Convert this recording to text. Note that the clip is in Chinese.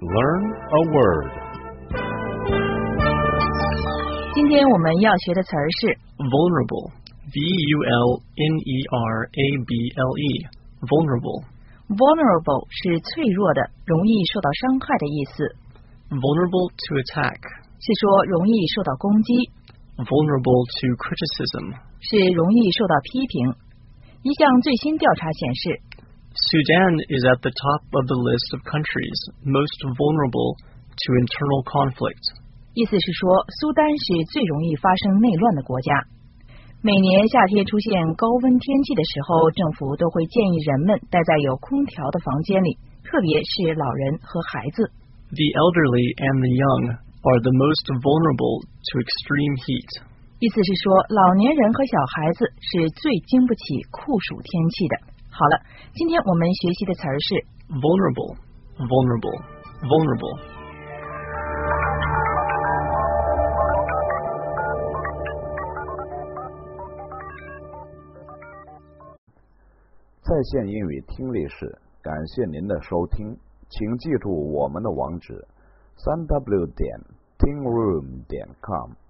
Learn a word. 今天我们要学的词儿是 vulnerable. vulnerable. vulnerable. vulnerable 是脆弱的，容易受到伤害的意思。 vulnerable to attack. 是说容易受到攻击。 vulnerable to criticism. 是容易受到批评。一项最新调查显示 Sudan is at the top of the list of countries most vulnerable to internal conflict. 意思是说，苏丹是最容易发生内乱的国家。每年夏天出现高温天气的时候，政府都会建议人们待在有空调的房间里，特别是老人和孩子。 The elderly and the young are the most vulnerable to extreme heat. 意思是说，老年人和小孩子是最经不起酷暑天气的。好了，今天我们学习的词儿是 vulnerable. vulnerable. vulnerable. 在线英语听力室，感谢您的收听，请记住我们的网址：3w.tingroom.com。